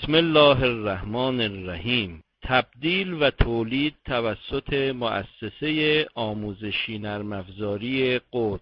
بسم الله الرحمن الرحیم. تبدیل و تولید توسط مؤسسه آموزشی نرم افزاری قدس.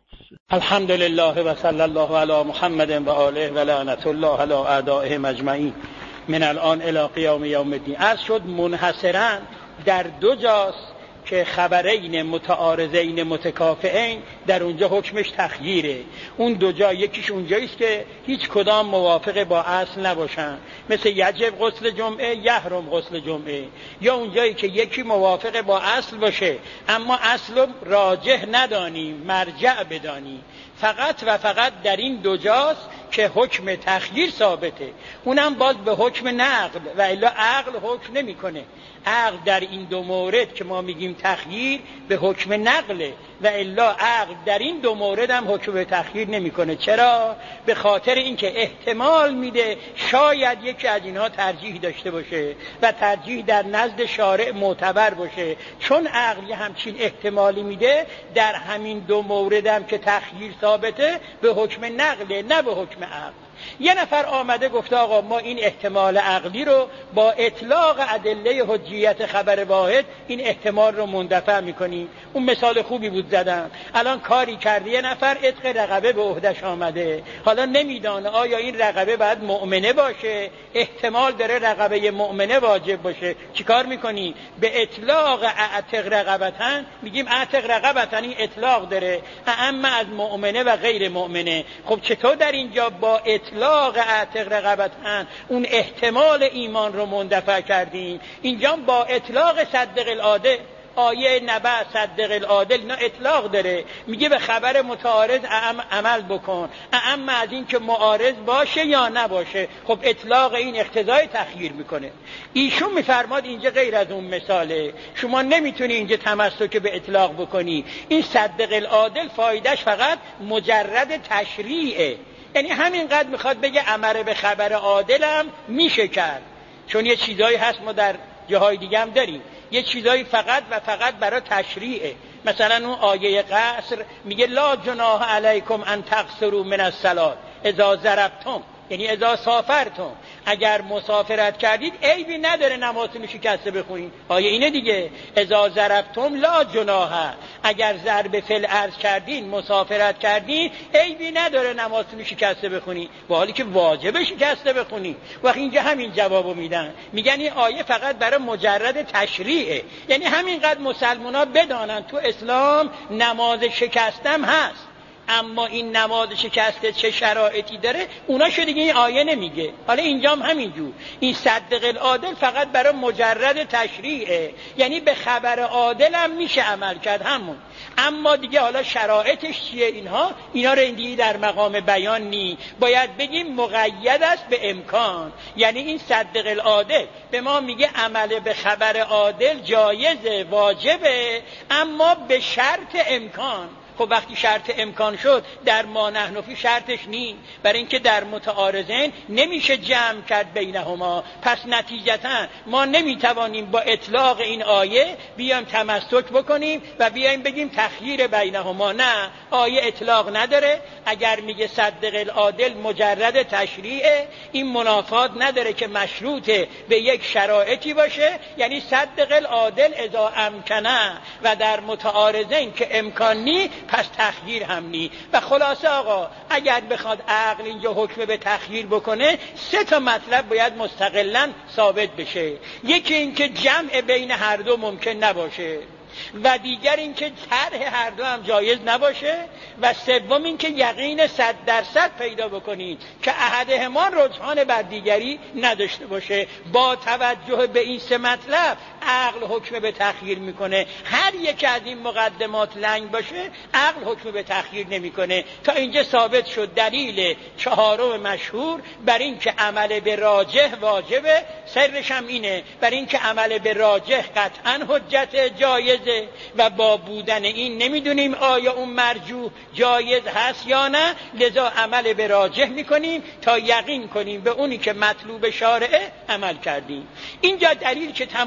الحمدلله و صلی الله علی محمد و آله و لعنت الله علی اعدائهم اجمعین من الان الی قیام یوم الدین. عرض شد منحصرا در دو جاست که خبرین متعارضین متکافئین در اونجا حکمش تخییره. اون دو جا یکیش اونجاییست که هیچ کدام موافق با اصل نباشن، مثل یجب غسل جمعه یحرم غسل جمعه، یا اونجایی که یکی موافق با اصل باشه اما اصل راجح ندانیم، مرجع بدانیم. فقط و فقط در این دو جاست که حکم تخییر ثابته، اونم باز به حکم نقل، و الا عقل حکم نمیکنه. عقل در این دو مورد که ما میگیم تخییر به حکم نقله، و الا عقل در این دو مورد هم حکم به تخییر نمیکنه. چرا؟ به خاطر اینکه احتمال میده شاید یکی از اینها ترجیح داشته باشه و ترجیح در نزد شارع معتبر باشه. چون عقل یه همچین احتمالی میده، در همین دو مورد هم که تخییر ثابته به حکم نقله، نه به حکم عقل. یه نفر آمده گفته آقا ما این احتمال عقلی رو با اطلاق ادله حجیت خبر واحد این احتمال رو مندفع میکنیم. اون مثال خوبی بود زدم. الان کاری کرده یه نفر عتق رقبه به عهدش آمده، حالا نمیدانه آیا این رقبه باید مؤمنه باشه، احتمال داره رقبه مؤمنه واجب باشه. چیکار میکنی؟ به اطلاق اعتق رقبتن میگیم اعتق رقبتن، این اطلاق داره اما از مؤمنه و غیر مؤمنه. خب چطور در اینجا با اطلاق اعتق رقبتن اون احتمال ایمان رو مندفع کردیم؟ اینجا با اطلاق صدق العادل، آیه نبع صدق العادل، اینا اطلاق داره، میگه به خبر متعارض عمل بکن، اما از این که معارض باشه یا نباشه. خب اطلاق این اقتضای تخییر میکنه. ایشون میفرماد اینجا غیر از اون مثاله، شما نمیتونی اینجا تمسک به اطلاق بکنی. این صدق العادل فایدهش فقط مجرد تشریعه، یعنی همینقدر میخواد بگه امر به خبر عادلم میشه کرد. چون یه چیزایی هست ما در جاهای دیگه هم داریم، یه چیزایی فقط و فقط برای تشریعه. مثلا اون آیه قصر میگه لا جناح علیکم ان تقصروا من الصلاة اذا ضربتم، یعنی اذا سافرتم، اگر مسافرت کردید عیبی نداره نمازتون شکسته بخونید. آیه اینه دیگه، اذا ضربتم لا جناح، اگر ضرب فعل ارز کردین، مسافرت کردین، عیبی نداره نمازتون شکسته بخونید، با حالی که واجبه شکسته بخونید. وقتی اینجا همین جوابو میدن، میگن این آیه فقط برای مجرد تشریعه، یعنی همینقدر مسلمان‌ها بدانن تو اسلام نماز شکستم هست، اما این نماز شکسته چه شرایطی داره اوناشو دیگه این آیه نمیگه. حالا اینجا هم همینجور، این صدق العادل فقط برای مجرد تشریعه، یعنی به خبر عادل هم میشه عمل کرد همون، اما دیگه حالا شرایطش چیه اینا رو دیگه در مقام بیان نی، باید بگیم مقید است به امکان. یعنی این صدق العادل به ما میگه عمل به خبر عادل جایزه، واجبه، اما به شرط امکان. خب وقتی شرط امکان شد در ما نحن فی شرطش نی، برای اینکه در متعارضین نمیشه جمع کرد بینهما، پس نتیجتا ما نمیتوانیم با اطلاق این آیه بیایم تمسک بکنیم و بیایم بگیم تخییر بینهما. نه، آیه اطلاق نداره. اگر میگه صدق العادل مجرد تشریعه، این منافات نداره که مشروط به یک شرایطی باشه، یعنی صدق العادل اذا امکنه، و در متعارضین که امکان نی پس تخییر هم نی. و خلاصه آقا اگر بخواد عقل اینجا حکم به تخییر بکنه، سه تا مطلب باید مستقلاً ثابت بشه. یکی این که جمع بین هر دو ممکن نباشه، و دیگر این که طرح هر دو هم جایز نباشه، و سوم این که یقین 100% پیدا بکنید که احدهما رجحان بر دیگری نداشته باشه. با توجه به این سه مطلب عقل حکم به تخییر میکنه. هر یک از این مقدمات لنگ باشه عقل حکم به تخییر نمیکنه. تا اینجا ثابت شد دلیل چهارم مشهور بر این که عمل به راجح واجبه. سرش هم اینه، بر این که عمل به راجح قطعا حجت جایزه، و با بودن این نمیدونیم آیا اون مرجوح جایز هست یا نه، لذا عمل به راجح میکنیم تا یقین کنیم به اونی که مطلوب شارعه عمل کردیم. اینجا دلیل که تمام میشه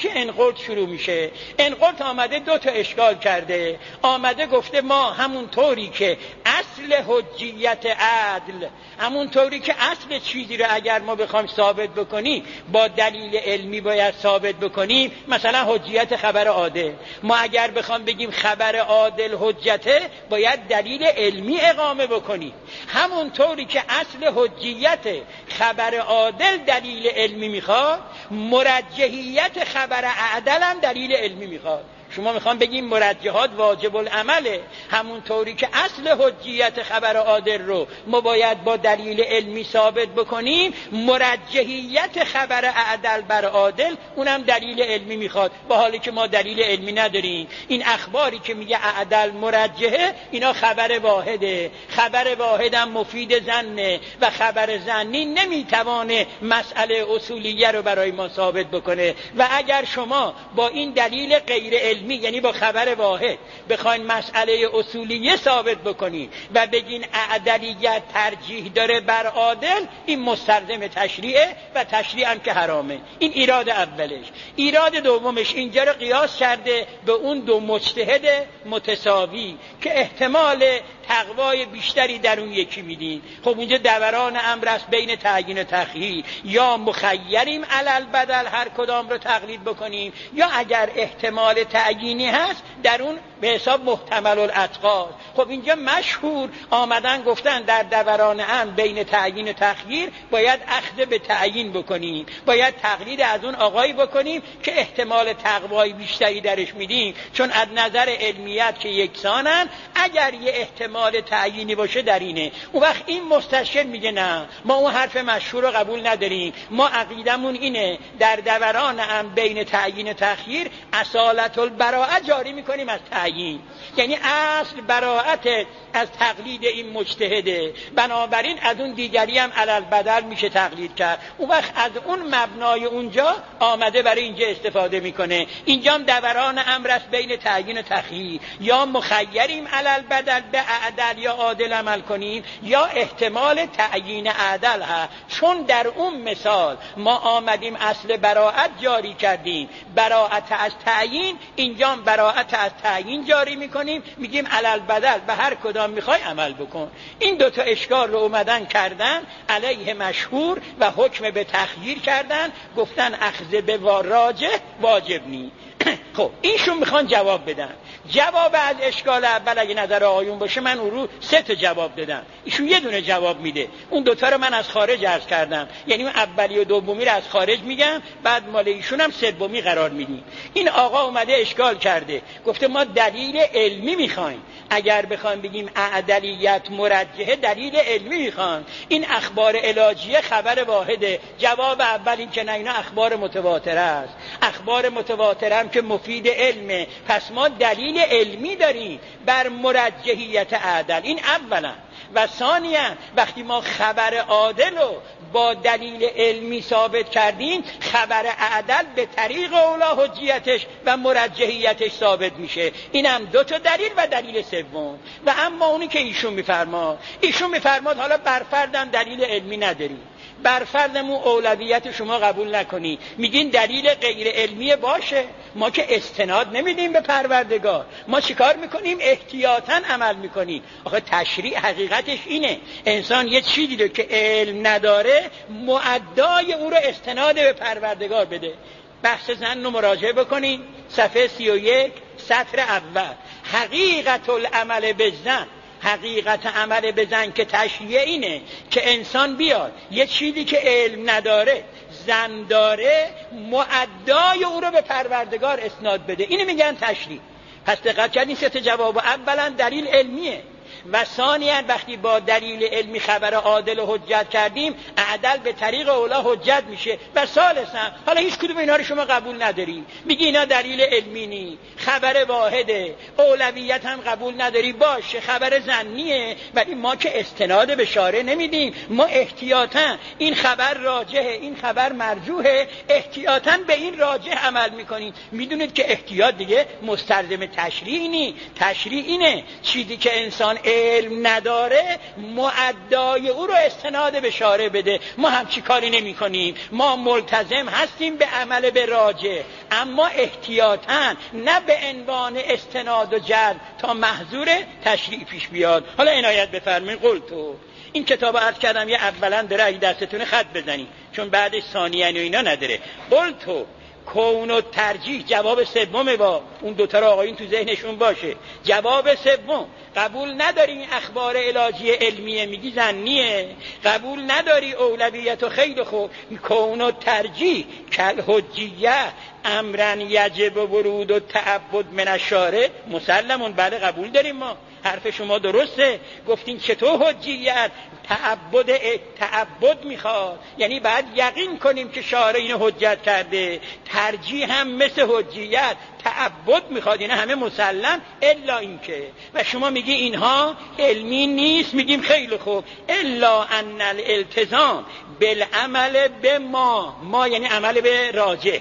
که انقرض شروع میشه. انقرض آمده دو تا اشکال کرده. آمده گفته ما همون طوری که اصل حجیت عدل، همون طوری که اصل چیزی رو اگر ما بخوایم ثابت بکنیم با دلیل علمی باید ثابت بکنیم، مثلا حجیت خبر عادل، ما اگر بخوام بگیم خبر عادل حجته باید دلیل علمی اقامه بکنیم. همون طوری که اصل حجیت خبر عادل دلیل علمی میخواد، مرجحیت خبر عدل هم دلیل علمی میخواد. شما میخوام بگیم مرجحات واجب العمله، همون طوری که اصل حجیت خبر عادل رو ما باید با دلیل علمی ثابت بکنیم، مرجحیت خبر عدل بر عادل اونم دلیل علمی میخواد، با حالی که ما دلیل علمی نداریم. این اخباری که میگه عدل مرجحه اینا خبر واحده، خبر واحدم مفید ظنه و خبر ظنی نمیتوانه مسئله اصولیه رو برای ما ثابت بکنه. و اگر شما با این دلیل غیر علمی یعنی با خبر واحد بخواین مسئله اصولیه ثابت بکنین و بگین عدلیت ترجیح داره بر عادل، این مستلزم تشریعه و تشریع هم که حرامه. این ایراد اولش. ایراد دومش اینجا رو قیاس کرده به اون دو مجتهد متساوی که احتمال تقوای بیشتری در اون یکی میدین. خب اونجا دوران امر است بین تعیین و تخییر، یا مخیریم علل بدل هر کدام رو تقلید بکنیم، یا اگر احتمال تعیینی هست در اون به حساب محتمل الاتقا. خب اینجا مشهور آمدن گفتن در دوران امر بین تعیین و تخییر باید اخذ به تعیین بکنیم، باید تقلید از اون آقایی بکنیم که احتمال تقوای بیشتری درش میدیم، چون از نظر علمیت که یکسانن، اگر یه احتمال تعیینی باشه در اینه. اون وقت این مستشکل میگه نه، ما اون حرف مشهور رو قبول نداریم، ما عقیدمون اینه در دوران امر بین تعیین و تخییر اصالت البراءه جاری میکنیم از تعیین، یعنی اصل براءت از تقلید این مجتهده، بنابراین از اون دیگری هم علل بدل میشه تقلید کرد. اون وقت از اون مبنای اونجا آمده برای اینجا استفاده میکنه. اینجا هم دوران امر است بین تعیین و تخییر، یا مخیریم علل بدل به عدل یا عادل عمل کنیم، یا احتمال تعیین عدل هست. چون در اون مثال ما آمدیم اصل براءت جاری کردیم، براءت از تعیین، اینجا هم براءت از تعیین جاری میکنیم، میگیم علل بدل به هر کدام میخوای عمل بکن. این دوتا اشکال رو اومدن کردن علیه مشهور و حکم به تخییر کردن، گفتن اخذ به راجح واجب نی. خب اینشون میخوان جواب بدن. جواب از اشکال اول اگه نظر آقایون باشه من اون رو 3 تا جواب دادم، ایشون یه دونه جواب میده. اون دوتا رو من از خارج عرض کردم، یعنی اون اولی و دومی رو از خارج میگم، بعد مال ایشون هم سومی قرار میدیم. این آقا اومده اشکال کرده، گفته ما دلیل علمی میخوایم، اگر بخوایم بگیم عدلیت مرجحه دلیل علمی میخوان. این اخبار علاجیه خبر واحده. جواب اول این که نه، اینا اخبار متواتره است، اخبار متواتره هم که مفید علمه، پس ما دلیل علمی داریم بر مرجحیت عدل. این اولا. و ثانیا وقتی ما خبر عادل رو با دلیل علمی ثابت کردیم، خبر عدل به طریق اولا حجیتش و مرجحیتش ثابت میشه. این هم 2 تا دلیل و دلیل سوم. و اما اونی که ایشون میفرماد حالا برفردم دلیل علمی نداریم، برفردمون اولویت شما قبول نکنی، میگین دلیل غیر علمی باشه، ما که استناد نمیدیم به پروردگار، ما چیکار میکنیم؟ احتیاطاً عمل میکنیم. آخه تشریع حقیقتش اینه، انسان یه چیزی رو که علم نداره معدای او رو استناد به پروردگار بده. بحث زن رو مراجعه بکنین، صفحه 31 سطر اول. حقیقت العمل بالظن، حقیقت عمل بزن که تشریع اینه که انسان بیاد یه چیزی که علم نداره، ظن داره، معدای او رو به پروردگار اسناد بده. اینو میگن تشریع. پس دقت کردین 3 تا جواب. اولا دلیل علمیه، و ثانیا وقتی با دلیل علمی خبر عادل و حجت کردیم، عدل به طریق اولا حجت میشه. و ثالثا حالا هیچ کدوم اینا رو شما قبول نداری، میگی اینا دلیل علمی نی، خبر واحده، اولویت هم قبول نداری، باشه خبر ظنیه، ولی ما که استناد به شارع نمیدیم، ما احتیاطاً این خبر راجحه، این خبر مرجوحه، احتیاطاً به این راجح عمل میکنیم. میدونید که احتیاط دیگه مستلزم تشریع نی. تشریع اینه چیزی که انسان علم نداره معدای او رو استناد به شارع بده. ما هم چی کاری نمی کنیم، ما ملتزم هستیم به عمل به راجع، اما احتیاطاً، نه به عنوان استناد و جلب تا محظور تشریع پیش بیاد. حالا عنایت بفرمایید. قلتو، این کتاب عرض کردم یه اولا داره، اگه دستتون خط بزنی چون بعدش ثانیاً و اینا نداره. قلتو کون و ترجیح، جواب سومه، با اون دوتا را آقایون تو ذهنشون باشه. جواب سوم، قبول نداری این اخبار علاجی علمیه، میگی ظنیه، قبول نداری اولویت و خیلی خوب. کون و ترجیح کل حجیه امرن یجب و ورود و تعبد من الشارع مسلمون، بله قبول داریم ما، حرف شما درسته. گفتین چطور حجیت؟ تعبد میخواد، یعنی باید یقین کنیم که شارع اینو حجت کرده. ترجیح هم مثل حجیت تعبد میخواد، اینا همه مسلم، الا اینکه و شما میگی اینها علمی نیست، میگیم خیلی خوب، الا ان الالتزام بالعمل به ما یعنی عمل به راجح،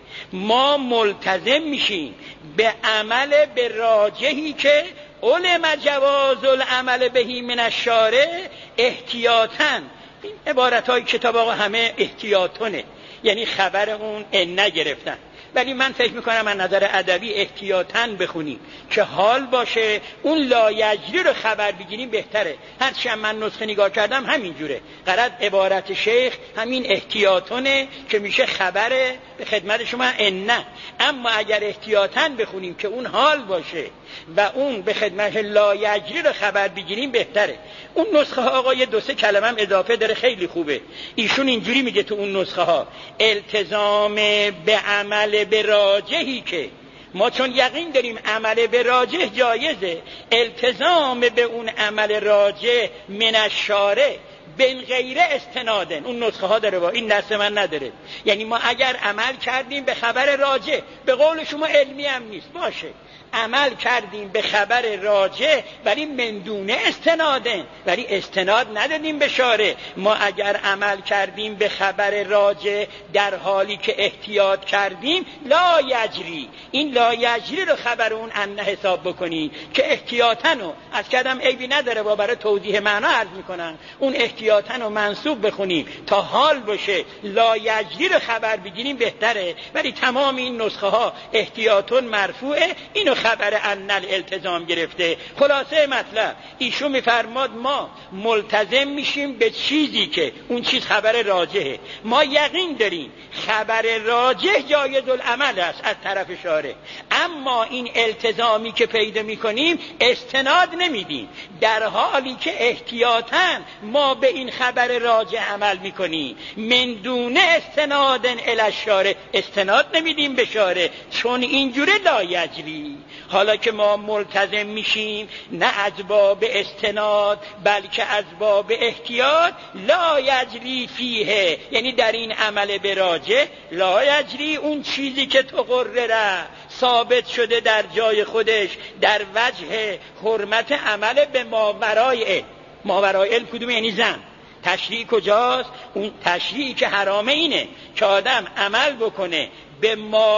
ما ملتزم میشیم به عمل به راجحی که علم جواز العمل بهی من الشارع احتیاطاً. این عبارت های کتاب آقا همه احتیاطونه، یعنی خبر اون نگرفتن، ولی من فکر میکنم از نظر ادبی احتیاطاً بخونیم که حال باشه، اون لایجری رو خبر بگیریم بهتره. هرچی من نسخه نگاه کردم همین جوره، غرض عبارت شیخ همین احتیاطونه که میشه خبر به خدمت شما نه. اما اگر احتیاطاً بخونیم که اون حال باشه و اون به خدمت لایجری رو خبر بگیریم بهتره. اون نسخه ها آقا یه دو سه کلمه هم اضافه داره، خیلی خوبه. ایشون اینجوری میگه تو اون نسخه ها التزام به عمل به راجحی که ما چون یقین داریم عمل به راجح جایزه، التزام به اون عمل راجح من الشارع بن غیر استنادن. اون نسخه ها داره، با این دست من نداره. یعنی ما اگر عمل کردیم به خبر راجح، به قول شما علمی هم نیست باشه، عمل کردیم به خبر راجح ولی مندونه استنادن، ولی استناد ندادیم به شارع. ما اگر عمل کردیم به خبر راجح در حالی که احتیاط کردیم لا یجری، این لا یجری رو خبر اون ان حساب بکنید که احتیاطاً از کردم عیبی نداره، با برای توضیح معنا عرض میکنن، اون احتیاطاً رو منصوب بخونیم تا حال باشه لا یجری رو خبر بگیریم بهتره. ولی تمام این نسخه ها احتیاطاً مرفوعه، اینو خبر ان الالتزام گرفته. خلاصه مطلب ایشون میفرماد ما ملتزم میشیم به چیزی که اون چیز خبر راجحه، ما یقین داریم خبر راجح جایز العمل است از طرف شارع، اما این التزامی که پیدا میکنیم استناد نمیدیم، در حالی که احتیاطاً ما به این خبر راجح عمل میکنیم من دون استنادن الی الشارع، استناد نمیدیم به شارع، چون اینجوره لا یجری. حالا که ما ملتزم میشیم نه از باب استناد بلکه از باب احتیاط، لا یجری فیه، یعنی در این عمل به راجح لا یجری، اون چیزی که تقرره ثابت شده در جای خودش در وجه حرمت عمل به ماورای علم کدوم؟ یعنی زن. تشریع کجاست؟ اون تشریعی که حرامه اینه که آدم عمل بکنه به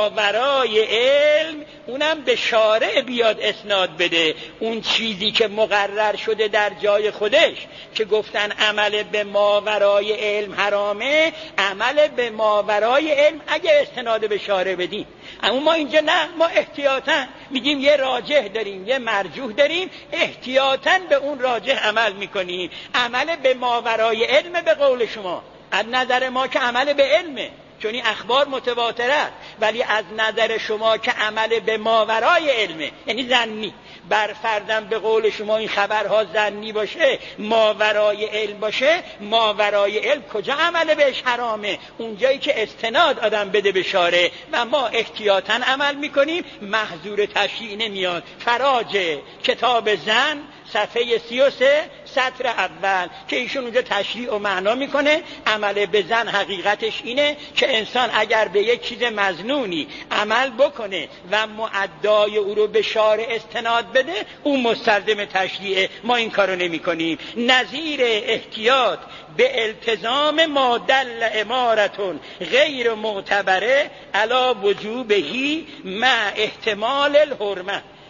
ماورای علم، اونم به شارع بیاد اسناد بده. اون چیزی که مقرر شده در جای خودش که گفتن عمل به ماورای علم حرامه، عمل به ماورای علم اگه استناد به شارع بدیم. اما ما اینجا نه، ما احتیاطاً میگیم یه راجح داریم یه مرجوح داریم، احتیاطاً به اون راجح عمل میکنیم. عمل به ماورای علم به قول شما، از نظر ما که عمل به علمه چون این اخبار متواتره، ولی از نظر شما که عمل به ماورای علمه یعنی ظنی. برفردم به قول شما این خبرها ظنی باشه، ماورای علم باشه، ماورای علم کجا عمل بهش حرامه؟ اونجایی که استناد آدم بده به شارع و ما احتیاطاً عمل میکنیم، محظور تشریع نمیاد. فراج کتاب زن صفحه 33 سطر اول که ایشون اونجا تشریع و معنا میکنه. عمل به زن حقیقتش اینه که انسان اگر به یک چیز مظنونی عمل بکنه و معدای او رو به شارع استناد بده، اون مستلزم تشریعه. ما این کارو نمی کنیم. نظیر احتیاط به التزام ما دل امارتون غیر معتبره علا وجوبهی مع احتمال الحرمه.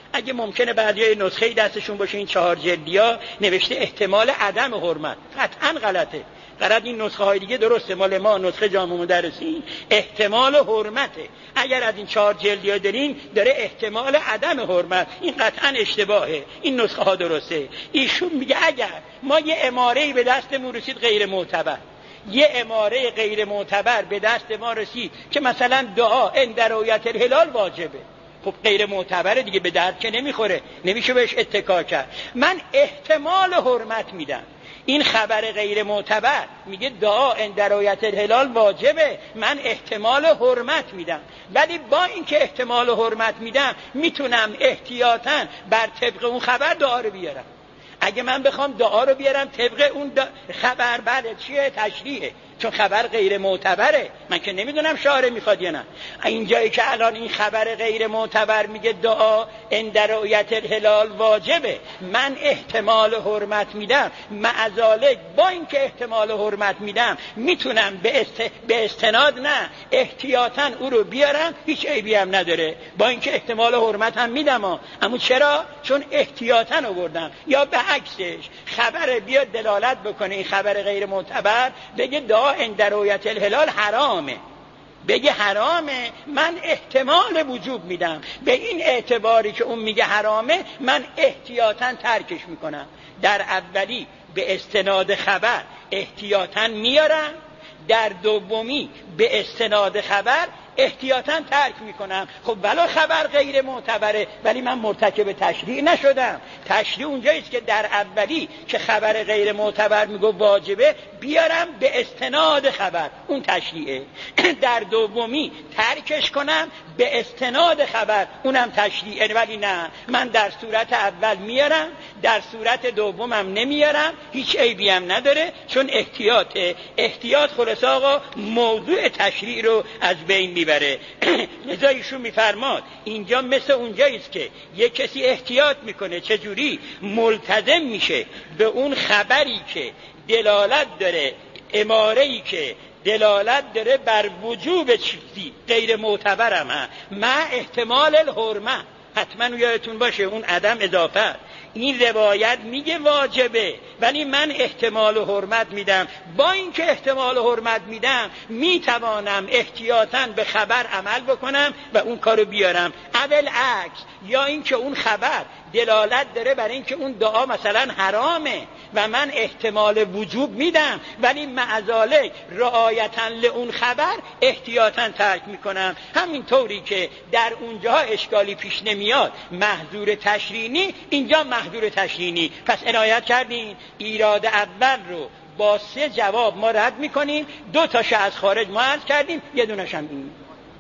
اگه ممکنه بعضی نسخه دستشون باشه این 4 جلدیا نوشته احتمال عدم حرمت، قطعا غلطه. قرار این نسخه های دیگه درسته، مال ما نسخه جامع مدرسین احتمال حرمته. اگر از این 4 جلدیا دارین داره احتمال عدم حرمت، این قطعا اشتباهه. این نسخه ها درسته. ایشون میگه اگر ما یه اماره‌ای به دستمون رسید غیر معتبر، یه اماره غیر معتبر به دست ما رسید که مثلا دعا عند رؤیت الهلال واجبه، خب غیر معتبره دیگه، به درد که نمیخوره، نمیشه بهش اتکا کرد. من احتمال حرمت میدم. این خبر غیر معتبر میگه دعا عند رؤیت الهلال واجبه، من احتمال حرمت میدم. ولی با اینکه احتمال حرمت میدم میتونم احتیاطاً بر طبق اون خبر دعا رو بیارم. اگه من بخوام دعا رو بیارم طبق اون خبر، بله چیه؟ تشریعه، چون خبر غیر معتبره، من که نمیدونم شارع میخواد یا نه. اینجایی که الان این خبر غیر معتبر میگه دعا عند رؤیت الهلال واجبه، من احتمال حرمت میدم، معذالک با اینکه احتمال حرمت میدم میتونم به استناد نه احتیاطاً او رو بیارم، هیچ عیبی هم نداره، با اینکه احتمال حرمت هم میدم. اما چرا؟ چون احتیاطاً آوردم. یا به عکسش خبر بیاد دلالت بکنه این خبر غیر معتبر بگه دعا عند رؤیت الهلال حرامه، بگه حرامه، من احتمال وجوب میدم. به این اعتباری که اون میگه حرامه من احتیاطاً ترکش میکنم. در اولی به استناد خبر احتیاطاً میارم، در دومی به استناد خبر احتیاطاً ترک میکنم. خب ولو خبر غیر معتبره ولی من مرتکب تشریع نشدم. تشریع اونجاییست که در اولی که خبر غیر معتبر میگه واجبه بیارم به استناد خبر، اون تشریعه. در دومی ترکش کنم به استناد خبر، اونم تشریعه. ولی نه، من در صورت اول میارم، در صورت دومم نمیارم، هیچ عیبی هم نداره، چون احتیاطه. احتیاط خلاص آقا موضوع تشریع رو از بین میبره. لذا ایشون میفرماد اینجا مثل اونجاییست که یک کسی احتیاط میکنه، چجوری؟ ملتزم میشه به اون خبری که دلالت داره، اماره‌ای که دلالت داره بر وجوب چیزی غیر معتبرم ها، مع احتمال الحرمه. حتما یادتون باشه اون عدم اضافه. این روایت میگه واجبه ولی من احتمال و حرمت میدم. با اینکه احتمال و حرمت میدم میتوانم احتیاطاً به خبر عمل بکنم و اون کارو بیارم. اول عکس، یا اینکه اون خبر دلالت داره بر اینکه اون دعا مثلا حرامه و من احتمال وجوب میدم ولی معذالک رعایتاً لون خبر احتیاطاً ترک میکنم. همین طوری که در اونجا اشکالی پیش نمیاد محظور تشریعی، اینجا محظور تشریعی. پس عنایت کردین ایراد اول رو با 3 جواب ما رد میکنیم، 2 تاشو از خارج ما عرض کردیم، یه دونش هم این.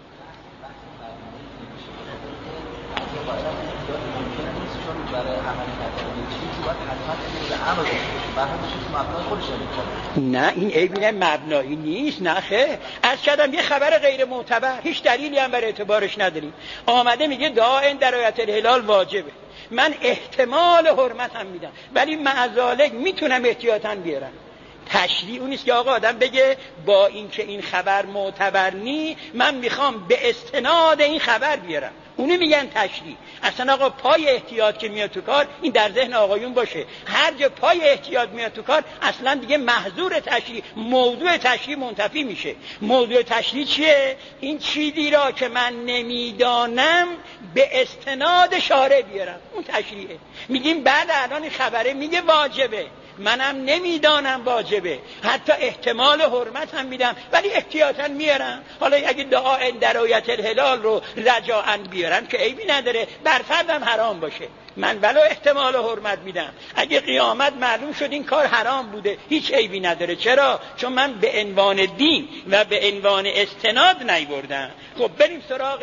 نه این عیبی مبنایی نیست، نه خیر. از کردم یه خبر غیر معتبر هیچ دلیلی هم بر اعتبارش نداریم، آمده میگه دعا عند رؤیت الهلال واجبه، من احتمال حرمت هم میدم ولی معذالک میتونم احتیاطاً بیارم. تشریع اون نیست که آقا آدم بگه با اینکه این خبر معتبر نی من میخوام به استناد این خبر بیارم، اونو میگن تشریع. اصلا آقا پای احتیاط که میاد تو کار، این در ذهن آقایون باشه، هر جا پای احتیاط میاد تو کار اصلا دیگه محظور تشریع، موضوع تشریع منتفی میشه. موضوع تشریع چیه؟ این چیزی را که من نمیدانم به استناد شارع بیارم، اون تشریعه. میگیم بعد الان این خبره میگه واجبه، منم نمیدانم واجبه، حتی احتمال حرمت هم میدم ولی احتیاطاً میارم. حالا اگه دعا عند رؤیت الهلال رو رجاءً بیارم که عیبی نداره، بر فردم حرام باشه، من ولو احتمال حرمت میدم. اگه قیامت معلوم شد این کار حرام بوده هیچ عیبی نداره. چرا؟ چون من به عنوان دین و به عنوان استناد نیوردم. خب بریم سراغ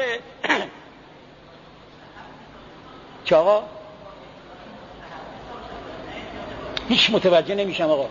چه آقا؟ هیچ متوجه نمیشم آقا.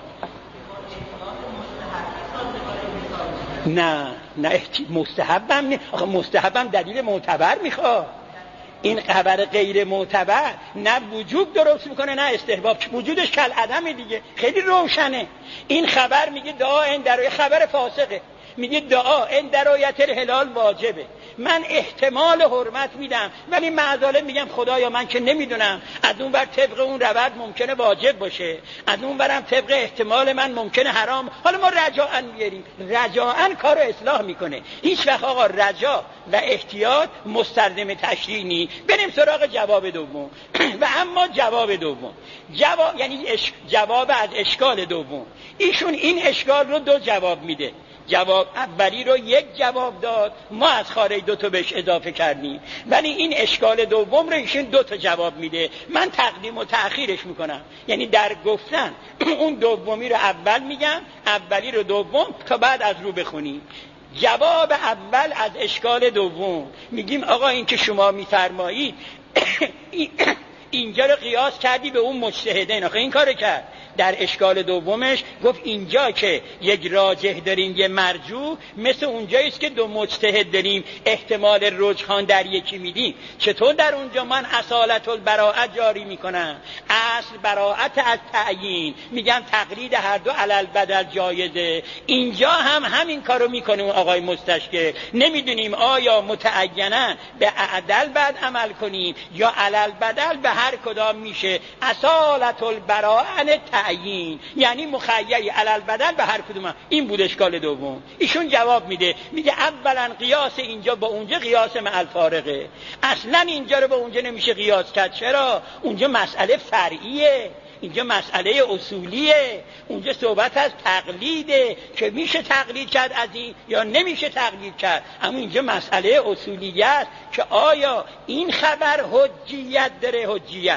نه مستحبم نه آقا، مستحبم دلیل معتبر میخواد. این خبر غیر معتبر نه وجوب درست میکنه نه استحباب، وجودش کل عدم دیگه، خیلی روشنه. این خبر میگه دعا عند رؤیت، خبر فاسقه، میگه دعا عند رؤیت الهلال واجبه، من احتمال حرمت میدم، ولی معذالم میگم خدایا من که نمیدونم، از اون بر طبق اون روند ممکنه واجب باشه، از اون برم طبق احتمال من ممکنه حرام، حالا ما رجاءً میاریم. رجاءً کارو اصلاح میکنه. هیچ وقت آقا رجا و احتیاط مستلزم تشریع نی. بریم سراغ جواب دوم. و اما جواب دوم، جواب یعنی جواب از اشکال دوم. ایشون این اشکال رو دو جواب میده. جواب اولی رو یک جواب داد، ما از خارج 2 تا بهش اضافه کردیم، ولی این اشکال دوم رو ایشون 2 تا جواب میده. من تقدیم و تأخیرش میکنم، یعنی در گفتن اون دومی رو اول میگم، اولی رو دوم، تا بعد از رو بخونیم. جواب اول از اشکال دوم میگیم آقا این که شما میفرمایید اینجا رو قیاس کردی به اون مجتهدین، آخه این کارو کرد. در اشکال دومش گفت اینجا که یک راجح داریم یه مرجوح، مثل اونجاییست که 2 مجتهد داریم احتمال رجحان در یکی میدیم. چطور در اونجا من اصالت البراءت جاری میکنم، اصل براءت از تعیین، میگم تقلید هر دو علل بدل جایزه. اینجا هم همین کارو میکنه اون آقای مستشکل. نمیدونیم آیا متعیناً به اعدل بعد عمل کنیم یا علل بدل، به هر کدام میشه اصالت البراءت تعیین، یعنی مخیری علل بدل به هر کدوم. این بود اشکال دوم. ایشون جواب میده، میگه اولا قیاس اینجا با اونجا قیاس مع الفارقه، اصلا اینجا رو با اونجا نمیشه قیاس کرد. چرا؟ اونجا مسئله فرعیه، اینجا مسئله اصولیه، اونجا صحبت از تقلیده که میشه تقلید کرد از این یا نمیشه تقلید کرد. اما اینجا مسئله اصولیه است که آیا این خبر حجیت داره.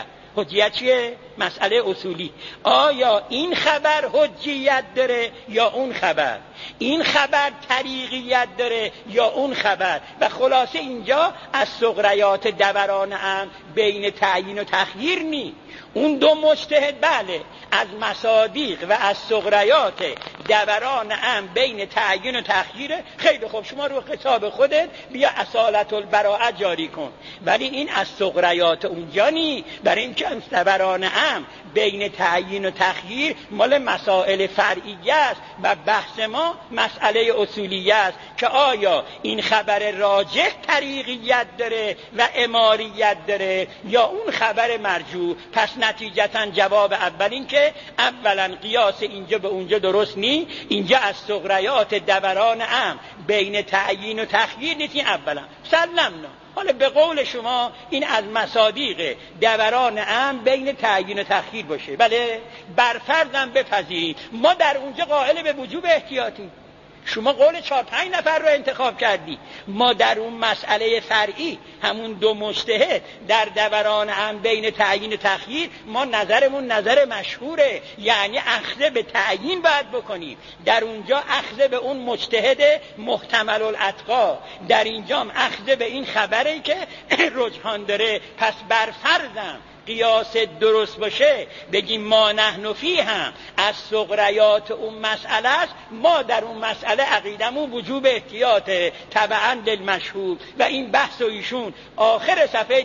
حجیت چیه؟ مسئله اصولی. آیا این خبر حجیت داره یا اون خبر؟ این خبر طریقیت داره یا اون خبر؟ و خلاصه اینجا از سغریات دوران هم بین تعیین و تخییر نی. اون 2 مجتهد بله از مصادیق و از سغریات دوران هم بین تعیین و تخییر. خیلی خوب، شما رو کتاب خودت بیا اصالت البراءت جاری کن، ولی این از سغریات اونجا نی. برای اینکه دوران هم بین تعیین و تخییر مال مسائل فرعیه است و بحث ما مسئله اصولیه است که آیا این خبر راجح طریقیت داره و اماریت داره یا اون خبر مرجوح. پس نتیجتا جواب اول این که اولا قیاس اینجا به اونجا درست نی، اینجا از سغریات دوران هم بین تعیین و تخییر نیست. اولا سلمنا. حالا به قول شما این از مصادیق دوران هم بین تعیین و تخییر باشه، بله برفرضم بپذیرید ما در اونجا قائل به وجوب احتیاطیم. شما قول 4-5 نفر رو انتخاب کردی، ما در اون مسئله فرعی همون 2 مجتهد در دوران هم بین تعیین و تخییر ما نظرمون نظر مشهوره، یعنی اخذ به تعیین باید بکنیم. در اونجا اخذ به اون مجتهد محتمل الاتقا، در اینجا هم اخذ به این خبری که رجحان داره. پس برفرضم قیاس درست باشه بگیم ما نحن فی هم از سغریات اون مسئله است، ما در اون مسئله عقیدمون وجوب احتیاطه تبعاً للمشهور. و این بحث و ایشون آخر صفحه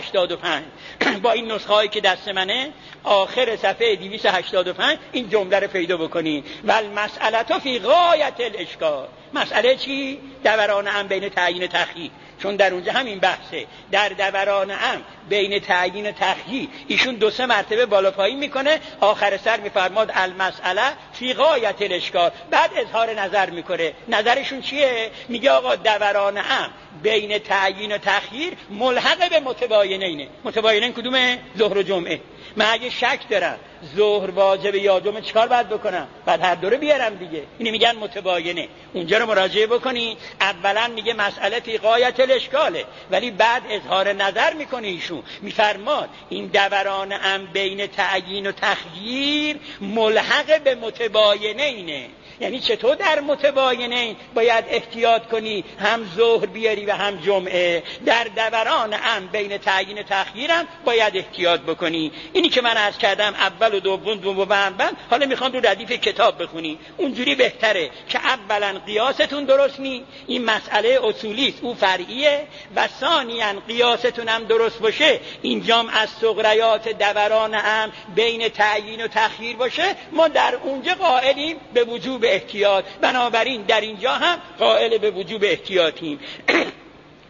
285 با این نسخه هایی که دست منه، آخر صفحه 285 این جمله رو پیدا بکنید. و المسئله فی غایت الاشکال. مسئله چی؟ دوران هم بین تعیین و تخییر، چون در اونجا همین بحثه. در دوران هم بین تعیین و تخییر ایشون 2-3 مرتبه بالا پایین میکنه، آخر سر میفرماد المسئله فی غایت الاشکال، بعد اظهار نظر میکنه. نظرشون چیه؟ میگه آقا دوران هم بین تعیین و تخییر ملحق به متباینینه. متباینین کدومه؟ ظهر و جمعه. من اگه شک دارم ظهر واجب یا جمعه چیکار باید بکنم؟ بعد هر دو رو بیارم دیگه. اینو میگن متباینه. اونجا رو مراجعه بکنی. اولا میگه مسئله فی غایت الاشکاله، ولی بعد اظهار نظر میکنه ایشون، میفرماد این دوران هم بین تعیین و تخییر ملحق به متباینینه. یعنی چطور در متباینین باید احتیاط کنی، هم ظهر بیاری و هم جمعه، در دوران هم بین تعیین و تخییر هم باید احتیاط بکنی. اینی که من عرض کردم اول و دوم و بعد، حالا میخوام رو ردیف کتاب بخونی، اونجوری بهتره که اولا قیاستون درست نی، این مسئله اصولی است، او فرعیه، و ثانیاً قیاستون هم درست باشه، اینجام از سغریات دوران هم بین تعیین و تخییر باشه، ما در اونجا قائلیم به وجوب احتیاط، بنابراین در اینجا هم قائل به وجوب احتیاطیم.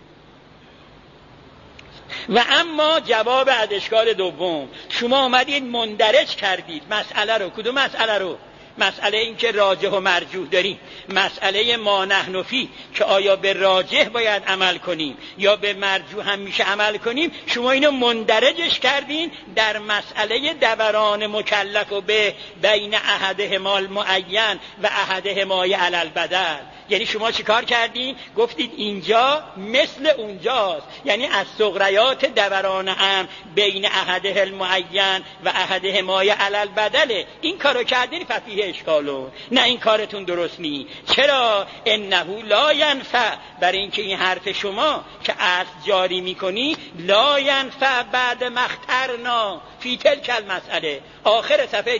و اما جواب از اشکال دوم، شما آمدید مندرج کردید مسئله رو. کدوم مسئله رو؟ مسئله این که راجح و مرجوح داریم، مسئله ما نحن فی که آیا به راجح باید عمل کنیم یا به مرجوح هم میشه عمل کنیم، شما اینو مندرجش کردین در مسئله دوران مکلف و به بین احدهما المعین و احدهما علی البدل. یعنی شما چی کار کردین؟ گفتید اینجا مثل اونجاست، یعنی از صغریات دوران هم بین احده المعین و احدهما علی البدل. این کارو کردین ففیه اشکالو. نه، این کارتون درست نی. چرا؟ انه لا ینفع، برای اینکه این حرف شما که اصل جاری میکنی لا ینفع بعد مخترنا فی تلک المسئله. آخر صفحه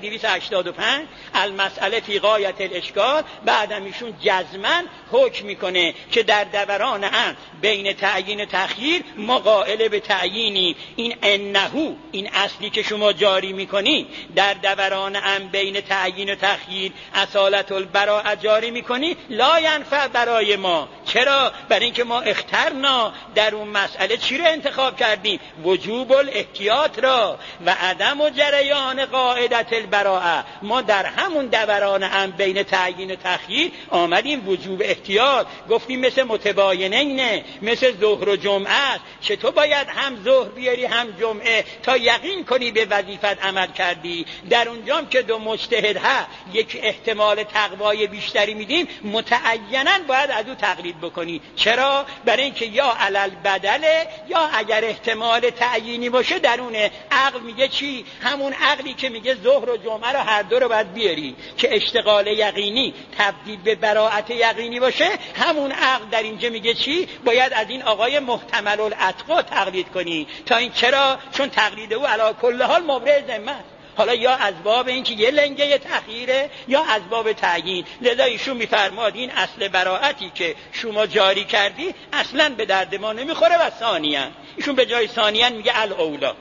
285 المسئله فی غایت الاشکال، بعدم ایشون جزمن حکم میکنه که در دوران هم بین تعیین و تخییر مقائله به تعیینی. این انهو، این اصلی که شما جاری میکنی در دوران هم بین تعیین و تخییر اصالت البراءه جاری میکنی، لا ینفع برای ما. چرا؟ برای اینکه ما اخترنا در اون مسئله چی رو انتخاب کردیم؟ وجوب الاحتیاط را و عدم و جریان قاعدت البراءه. ما در همون دوران هم بین تعیین و تخییر آمدیم وجوب احتیاط. گفتیم مثل متباینینه، مثل ظهر و جمعه است. چطور باید هم ظهر بیاری هم جمعه تا یقین کنی به وظیفت عمل کردی؟ در اونجام که دو مجتهد ها یک احتمال تقوای بیشتری میدیم، متعیناً باید از او تقلید بکنی. چرا؟ برای اینکه یا علل بدله یا اگر احتمال تعیینی باشه درونه. عقل میگه چی؟ همون عقلی که میگه ظهر و جمعه رو هر دو رو باید بیاری که اشتغال یقینی تبدیل به براءت یقینی باشه، همون عقل در اینجا میگه چی؟ باید از این آقای محتمل الاتقا تقلید کنی. تا این چرا؟ چون تقلید او علی کل حال مبرئ ذمه، حالا یا از باب اینکه یه لنگه تخییره یا از باب تعیین. لذا ایشون میفرماد این اصل براءتی که شما جاری کردی اصلا به درد ما نمیخوره. و ثانیاً ایشون به جای ثانیاً میگه الاولا.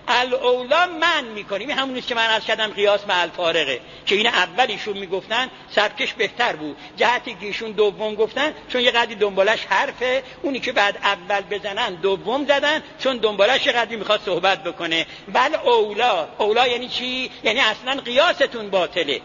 الاولا من میکنیم، همونیست که من عرض کردم قیاس مع الفارقه، که این اولیشون میگفتن سبکش بهتر بود، جهتی که ایشون دوم گفتن چون یه قدری دنبالش حرفه، اونی که بعد اول بزنن دوم زدن چون دنبالش یه قدری میخواد صحبت بکنه. بل اولا. اولا یعنی چی؟ یعنی اصلا قیاستون باطله.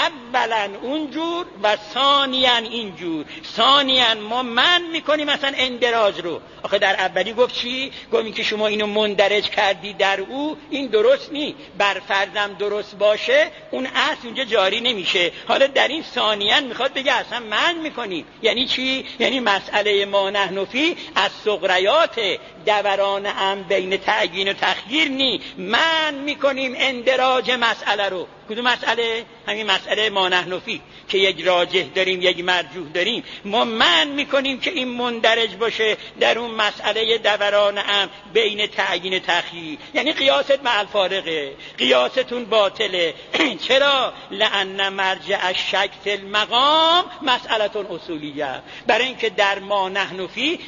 اولا اونجور و ثانیاً اینجور. ثانیاً ما من میکنیم مثلا اندراج رو. آخه در اولی گفت چی؟ گفت این که شما اینو مندرج کردی در او، این درست نی. بر فرضم درست باشه اون اصل اونجا جاری نمیشه. حالا در این ثانیاً میخواد بگه اصلا من میکنیم. یعنی چی؟ یعنی مسئله ما نحن فی از صغریات دوران هم بین تعیین و تخییر نی. من میکنیم اندراج مسئله رو. کدوم مسئله؟ همین مسئله ما نحن فی که یک راجح داریم یک مرجوح داریم. ما من میکنیم که این مندرج باشه در اون مسئله دوران هم بین تعیین و تخییر. یعنی قیاست مع الفارقه، قیاستون باطله. چرا؟ لأن مرجع الشک فی المقام مسئله اصولیه. برای اینکه در ما نحن فی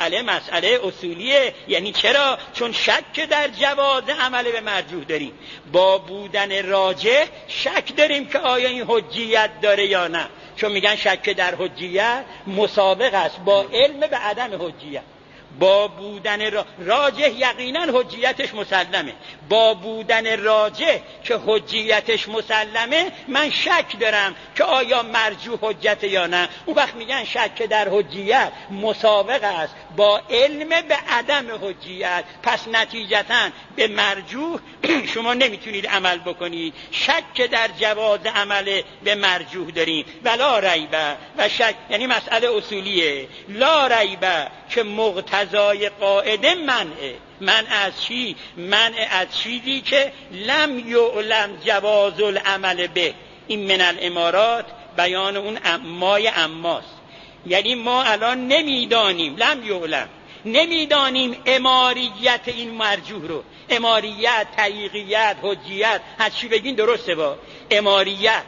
مسئله اصولیه. یعنی چرا؟ چون شک در جواز عمل به مرجوح داریم. با بودن راجح شک داریم که آیا این حجیت داره یا نه. چون میگن شک در حجیت مسابق است با علم به عدم حجیت. با بودن راجح یقینا حجیتش مسلمه. با بودن راجح که حجیتش مسلمه من شک دارم که آیا مرجوح حجت یا نه. اون وقت میگن شک در حجیت مسابق است با علم به عدم حجیت. پس نتیجتاً به مرجوح شما نمیتونید عمل بکنید. شک در جواز عمل به مرجوح داریم. ولا ریبه و شک یعنی مسئله اصولیه. لا ریبه که مقتضای قاعده منعه. منع از چی؟ منع از چیزی که لم یعلم جواز العمل به. این من الامارات بیان اون مای اماست. یعنی ما الان نمیدانیم، لم یعلم، نمیدانیم اماریت این مرجوح رو. اماریت، طریقیت، حجیت، هر چی بگین درسته. با اماریت،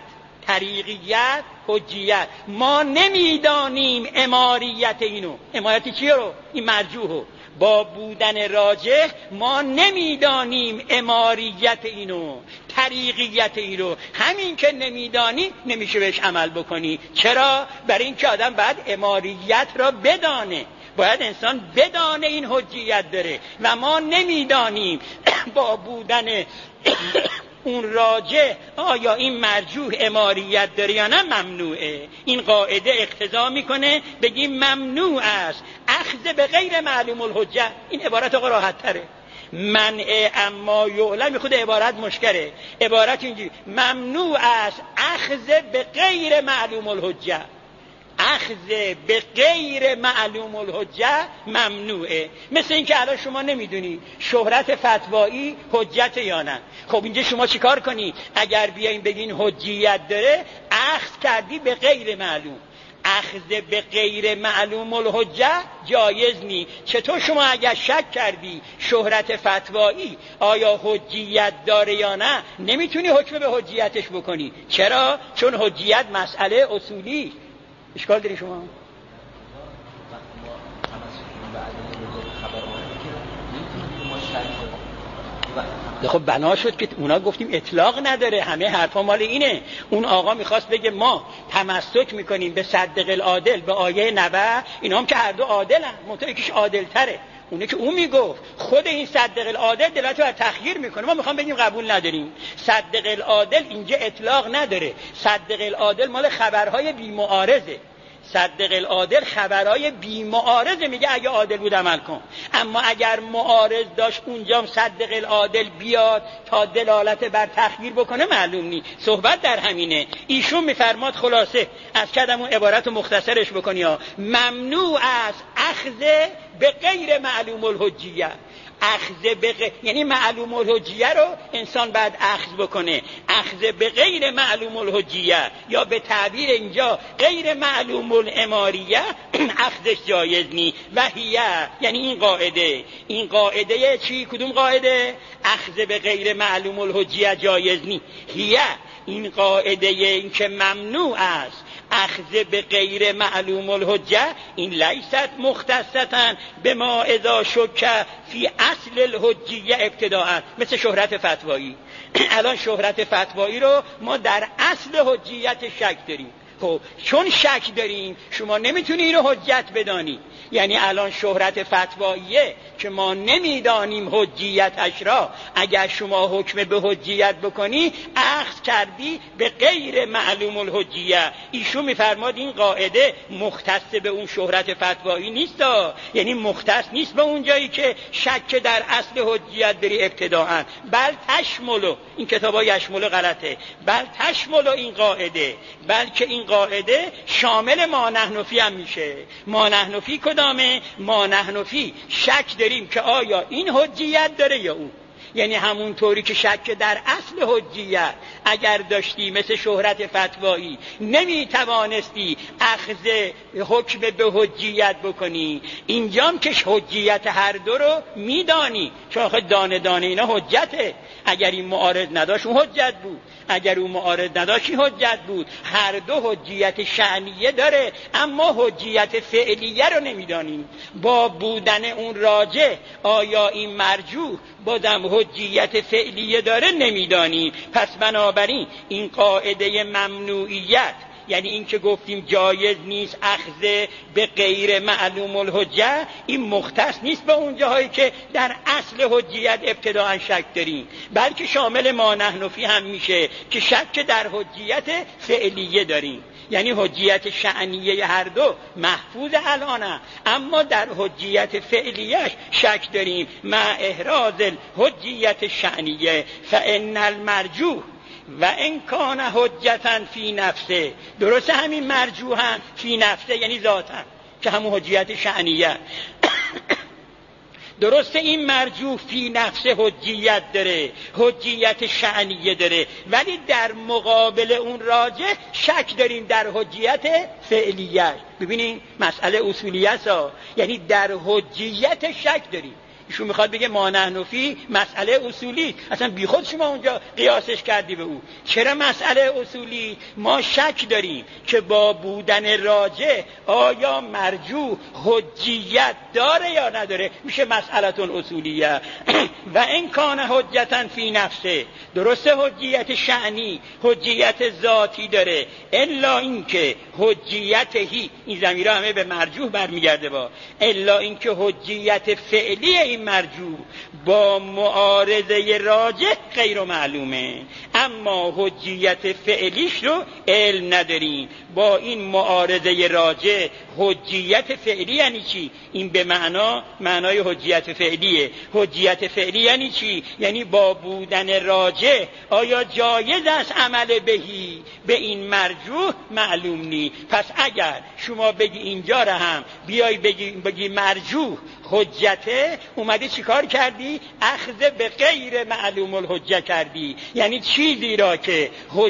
طریقیت، حجیت ما نمیدانیم اماریت اینو. اماریت چی رو؟ این مرجوح رو. با بودن راجح ما نمیدانیم اماریت اینو، طریقیت اینو. همین که نمیدانی نمیشه بهش عمل بکنی. چرا؟ برای اینکه آدم باید اماریت را بدانه. باید انسان بدانه این حجیت داره و ما نمیدانیم با بودن اون راجع آیا این مرجوح اماریت داره یا نه ممنوعه. این قاعده اقتضا میکنه بگیم ممنوع است اخذ به غیر معلوم الحجه. این عبارت آقا راحت تره. منع اما یعلم خود عبارت مشکره. عبارت اینجوری ممنوع است اخذ به غیر معلوم الحجه. اخذ به غیر معلوم الحجه ممنوعه. مثل این که الان شما نمیدونی شهرت فتوایی حجت یا نه. خب اینجا شما چیکار کنی؟ اگر بیاین بگین حجیت داره اخذ کردی به غیر معلوم. اخذ به غیر معلوم الحجه جایز نی. چطور شما اگر شک کردی شهرت فتوایی آیا حجیت داره یا نه نمیتونی حکم به حجیتش بکنی؟ چرا؟ چون حجیت مسئله اصولی. اشکال داری شما؟ خب بنا شد که اونا گفتیم اطلاق نداره، همه حرفا مال اینه. اون آقا میخواست بگه ما تمسک میکنیم به صدق العادل به آیه 90. اینا هم که هر دو عادلن، منتها یکیش عادل تره. اونه که اون میگفت خود این صدق العادل دلالت بر تخییر میکنه. ما میخوام بگیم قبول نداریم. صدق العادل اینجا اطلاق نداره. صدق العادل مال خبرهای بی معارضه. صدق العادل خبرهای بی معارضه، میگه اگه عادل بود عمل کن. اما اگر معارض داشت اونجا صدق العادل بیاد تا دلالت بر تخییر بکنه معلوم نی. صحبت در همینه. ایشون میفرماد خلاصه از کدمون عبارت رو مختصرش بکنی ها. ممنوع است اخذ به غیر معلوم الحجیه. اخذ به یعنی معلوم الحجیه رو انسان باید اخذ بکنه. اخذ به غیر معلوم الحجیه یا به تعبیر اینجا غیر معلوم الاماریه اخذش جایز نی. و هیه یعنی این قاعده چی؟ کدوم قاعده؟ اخذ به غیر معلوم الحجیه جایز نی. هیه این قاعده این که ممنوع است اخذ به غیر معلوم الحجه این لیست مختصتا به ما اذا شک فی اصل الحجیه ابتداء. مثل شهرت فتوایی. الان شهرت فتوایی رو ما در اصل حجیت شک داریم. خب چون شک داریم شما نمیتونی اینو حجت بدانی. یعنی الان شهرت فتواییه که ما نمیدانیم حجیتش را، اگر شما حکم به حجیت بکنی اخذ کردی به غیر معلوم الحجیه. ایشون میفرماد این قاعده مختص به اون شهرت فتوایی نیست، یعنی مختص نیست به اون جایی که شک در اصل حجیت داری ابتداءً، بل تشملو. این کتابا یشملو غلطه. بل تشملو این قاعده، بلکه این قاعده شامل ما نحن فی هم میشه. ما نحن فی کدامه؟ ما نحن فی شک داریم که آیا این حجیت داره یا اون. یعنی همون طوری که شک در اصل حجیت اگر داشتی مثل شهرت فتوایی نمیتوانستی اخذ حکم به حجیت بکنی، اینجام که حجیت هر دو رو میدانی، چون خود دانه دانه اینا حجته. اگر این معارض نداشت اون حجت بود، اگر اون معارض نداشت این حجت بود. هر دو حجیت شأنیه داره، اما حجیت فعلیه رو نمیدانیم. با بودن اون راجع آیا این مرجوح بازم حجیت فعلیه داره نمیدانیم. پس بنابراین این قاعده ممنوعیت، یعنی این که گفتیم جایز نیست اخذ به غیر معلوم الحجه، این مختص نیست به اون جاهایی که در اصل حجیت ابتداء شک داریم، بلکه شامل ما نحن فی هم میشه که شک در حجیت فعلیه داریم. یعنی حجیت شأنیه هر دو محفوظ الانه، اما در حجیت فعلیش شک داریم. مع احراز الحجیت شأنیه فان المرجوح و ان کان حجتا فی نفسه. درست همین مرجوحن فی نفسه یعنی ذاتا که همون حجیت شأنیه. درسته این مرجوح فی نفس حجیت داره، حجیت شأنیه داره، ولی در مقابل اون راجع شک داریم در حجیت فعلیه. ببینین مسئله اصولیه ها، یعنی در حجیت شک داریم. ایشون میخواد بگه ما نحن فی مسئله اصولی، اصلا بیخود شما اونجا قیاسش کردی به او. چرا مسئله اصولی؟ ما شک داریم که با بودن راجح آیا مرجوح حجیت داره یا نداره، میشه مسئلتون اصولیه. و این کان حجتا فی نفسه، درسته حجیت شأنی حجیت ذاتی داره، الا اینکه حجیتهی، این ضمیرها همه به مرجوح برمیگرده، با الا اینکه حجیت فعلی این مرجوح با معارضه راجح غیر معلومه، اما حجیت فعلیش رو علم نداریم. با این معارضه راجح حجیت فعلی یعنی چی؟ این به معنای حجیت فعلیه. حجیت فعلی یعنی چی؟ یعنی با بودن راجح آیا جایز است عمل بهی به این مرجوح معلوم نی. پس اگر شما بگی اینجا را هم بیای بگی مرجوح حجته، اومدی چیکار کردی؟ اخذ به غیر معلوم الحجه کردی، یعنی چیزی را که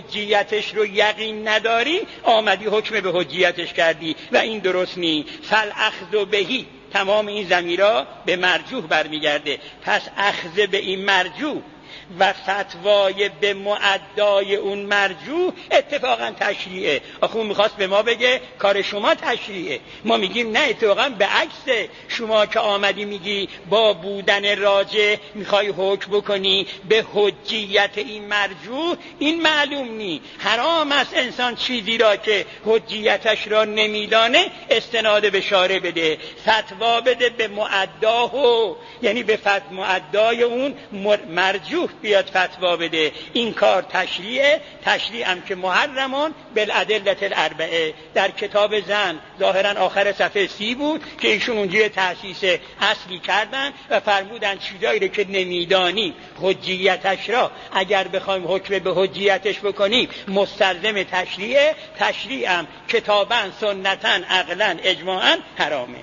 حجیتش رو یقین نداری آمدی حکم به حجیتش کردی و این درست نی. فالاخذ بهی، تمام این ضمیرها به مرجوح برمیگرده. پس اخذ به این مرجوح و فتوای به معدای اون مرجوح اتفاقا تشریعه. آخه اون میخواست به ما بگه کار شما تشریعه، ما میگیم نه، اتفاقا به عکس شما که آمدی میگی با بودن راجح میخوای حکم بکنی به حجیت این مرجوح، این معلوم نی. حرام است انسان چیزی را که حجیتش را نمیدانه استناد به شارع بده، فتوا بده به معداه، یعنی به معدای اون مرجوح بیاد فتوا بده. این کار تشریعه. تشریع هم که محرمون بالادله الاربعه، در کتاب زن ظاهرا آخر صفحه 30 بود که ایشون اونجا تأسیس اصلی کردن و فرمودن چیزایی رو که نمیدانی حجیتش را اگر بخوایم حکم به حجیتش بکنیم مستلزم تشریعه. تشریع هم کتابا سنتا عقلا اجماعا حرامه.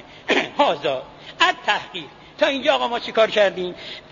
هذا التحقیق. تا اینجا آقا ما چی کار کردیم؟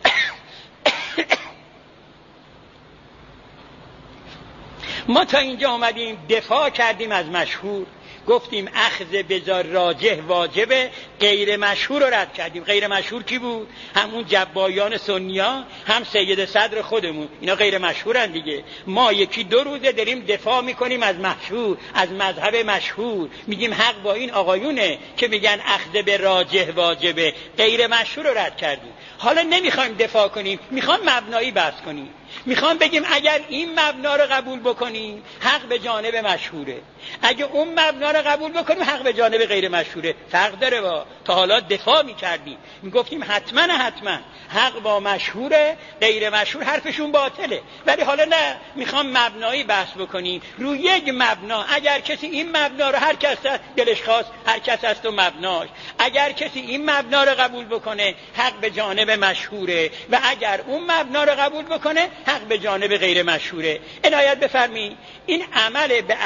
ما تا اینجا آمدیم دفاع کردیم از مشهور، گفتیم اخذ بذار راجح واجبه، غیر مشهور رو رد کردیم. غیر مشهور کی بود؟ همون جبایان سنیا، هم سید صدر خودمون، اینا غیر مشهورن دیگه. ما یکی دو روزه داریم دفاع میکنیم از مشهور، از مذهب مشهور، میگیم حق با این آقایونه که میگن اخذ به راجح واجبه. غیر مشهور رو رد کردیم. حالا نمیخوایم دفاع کنیم، میخوایم مبنایی بحث کنیم. میخوام بگیم اگر این مبنا رو قبول بکنیم حق به جانب مشهوره، اگه اون مبنا رو قبول بکنیم حق به جانب غیر مشهوره. فرق داره. با تا حالا دفاع میکردیم میگفتیم حتما حق با مشهوره، غیر مشهور حرفشون باطله. ولی حالا نه، میخوام مبنایی بحث بکنیم روی یک مبنا. اگر کسی این مبنا رو، هر کس دلش خواست، هر کس هست و مبناش، اگر کسی این مبنا رو قبول بکنه حق به جانب مشهوره و اگر اون مبنا رو قبول بکنه حق به جانب غیر مشهوره. عنایت بفرمایید. این عمل به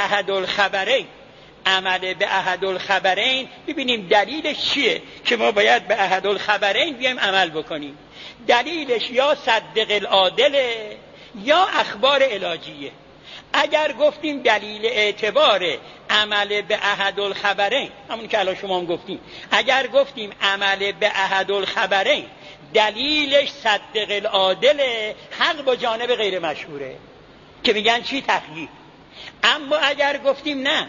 احد الخبرین ببینیم دلیلش چیه که ما باید به احد الخبرین بیایم عمل بکنیم. دلیلش یا صدق العادله یا اخبار علاجیه. اگر گفتیم دلیل اعتبار عمل به احد الخبرین، همون که الان شما هم گفتیم، اگر گفتیم عمل به احد الخبرین دلیلش صدق العادله، حق با جانب غیر مشهوره که میگن چی؟ تخییر. اما اگر گفتیم نه،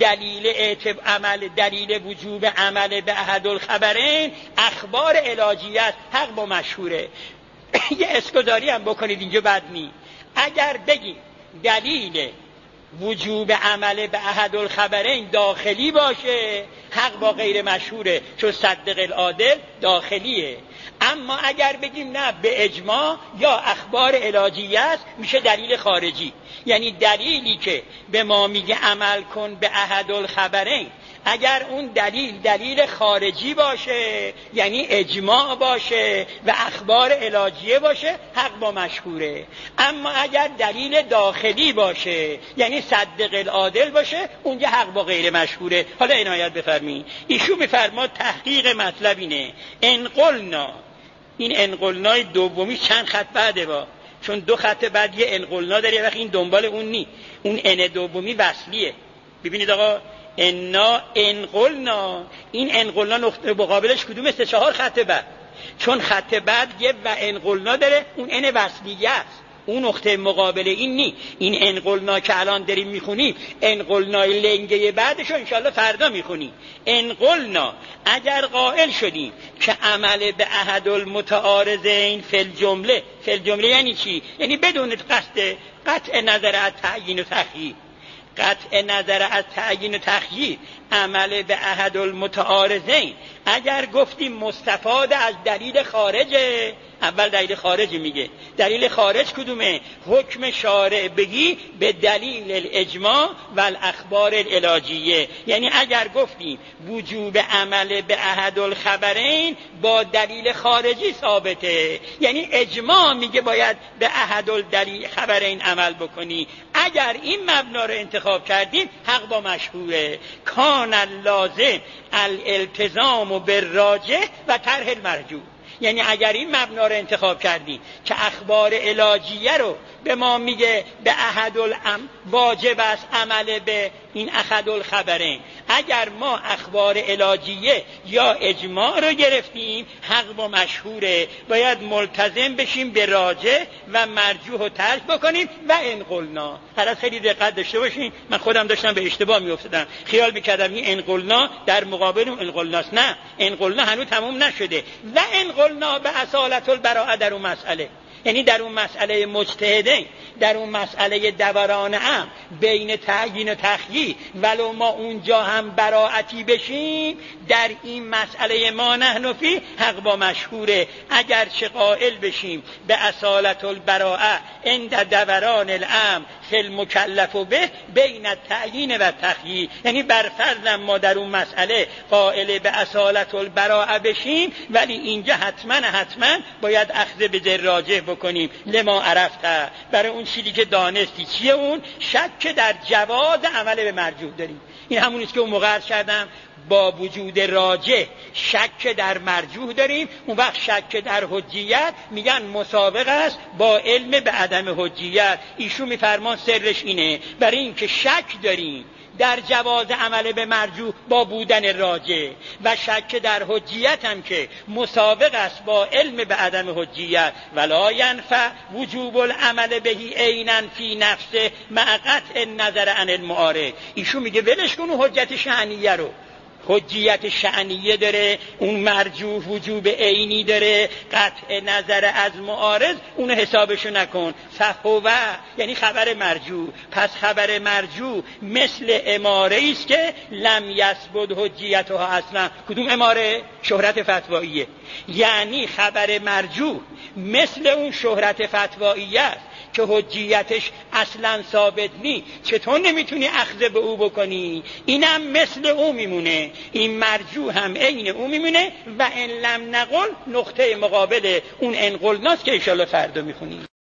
دلیل وجوب عمل به احد الخبرین اخبار علاجیه است، حق با مشهوره. یه اسکوزاری هم بکنید اینجا بد نی. اگر بگیم دلیل وجوب عمل به احد الخبرین داخلی باشه حق با غیر مشهوره، چون صدق العادل داخلیه. اما اگر بگیم نه، به اجماع یا اخبار علاجیه است، میشه دلیل خارجی. یعنی دلیلی که به ما میگه عمل کن به احد الخبرین، اگر اون دلیل خارجی باشه، یعنی اجماع باشه و اخبار علاجیه باشه، حق با مشهوره. اما اگر دلیل داخلی باشه، یعنی صدق العادل باشه، اونجا حق با غیر مشهوره. حالا عنایت بفرمایید. ایشون میفرماد تحقیق مطلب اینه، انقلنا. این انقلنای دومی چند خط بعده، با چون دو خط بعد یه انقلنا داره، وقتی این دنبال اون نی. اون ان دومی وصلیه، ببینید آقا، انا انقلنا، این انقلنا نقطه مقابلش کدوم؟ 3-4 خط بعد، چون خط بعد یه و انقلنا داره، اون ان وصلیه است، اون نقطه مقابل این نی. این انقلنا که الان داریم میخونیم انقلنای لنگه بعدشو انشالله فردا میخونیم. انقلنا، اگر قائل شدیم که عمل به احد المتعارضین فی الجمله، فی الجمله یعنی چی؟ یعنی بدون قصد قطع نظر از تعیین و تخییر، قطع نظر از تعیین و تخییر، عمل به احد المتعارضین، اگر گفتیم مستفاد از دلیل خارجه، اول دلیل خارج میگه، دلیل خارج کدومه؟ حکم شارع بگی به دلیل الاجماع و الاخبار الالهیه، یعنی اگر گفتیم وجوب عمل به احد الخبرین با دلیل خارجی ثابته، یعنی اجماع میگه باید به احد الدلیل خبرین عمل بکنی. اگر این مبنا رو انتخاب کردیم حق با مشهوره. کان اللازم الالتزام بالراجح و طرح المرجوح، یعنی اگر این مبنا رو انتخاب کردیم که اخبار الهیه رو به ما میگه به احد الام واجب است عمل به این احد الخبرین، اگر ما اخبار الهیه یا اجماع رو گرفتیم حق با مشهوره، باید ملتزم بشیم به راجح و مرجوح رو ترک بکنیم. و انقلنا، خلاص خیلی دقت داشته باشین، من خودم داشتم به اشتباه میافتادم، خیال میکردم این انقلنا در مقابل انقلناست، نه، انقلنا هنوز تموم نشده. و انقلنا به اصالت البراءه در اون مسئله، یعنی در اون مسئله مجتهدین، در اون مسئله دوران هم بین تعیین و تخییر، ولو ما اونجا هم براعتی بشیم، در این مسئله ما نحن فی حق با مشهوره. اگر چه قائل بشیم به اصالت البراءه عند دوران الامر فی المکلف به بین التعیین و تخییر، یعنی برفرض ما در اون مسئله قائل به اصالت البراءه بشیم، ولی اینجا حتما باید اخذ به راجح بکنیم. لما عرفته، برای اون چیزی که دانستی. چیه اون؟ شک در جواز عمل به مرجوح داریم. این همونیست که اون موقع عرض کردم، با وجود راجح شک در مرجوح داریم، اون وقت شک در حجیت میگن مسابقه است با علم به عدم حجیت. ایشون میفرمان سرش اینه، برای این که شک داریم در جواز عمل به مرجوح با بودن راجح و شک در حجیت هم که مسابق است با علم به عدم حجیت. ولا ینفع وجوب العمل بهی عینا فی نفسه مع قطع نظر عن المعارض. ایشون میگه ولش کن اون حجت شأنیه رو، حجیت شأنیه داره، اون مرجوح وجوب عینی داره، قطع نظر از معارض اون حسابشو نکن. فهو یعنی خبر مرجوح، پس خبر مرجوح مثل اماره است که لم یثبت حجیتها اصلا. کدوم اماره؟ شهرت فتواییه. یعنی خبر مرجوح مثل اون شهرت فتواییه است که حجیتش اصلا ثابت نی، چطور نمیتونی اخذ به او بکنی؟ اینم مثل او میمونه، این مرجوح هم عین او میمونه. و ان لم نقل، نقطه مقابل اون انقلناست که انشالله فردا میخونیم.